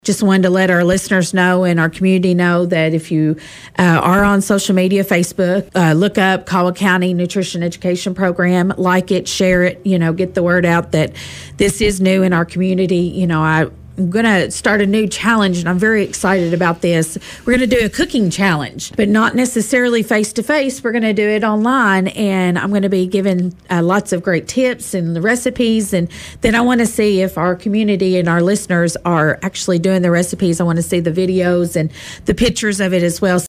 Just wanted to let our listeners know and our community know that if you are on social media, Facebook, look up Caldwell County Nutrition Education Program, like it, share it, get the word out that this is new in our community. I'm going to start a new challenge, and I'm very excited about this. We're going to do a cooking challenge, but not necessarily face-to-face. We're going to do it online, and I'm going to be giving lots of great tips and the recipes, and then I want to see if our community and our listeners are actually doing the recipes. I want to see the videos and the pictures of it as well.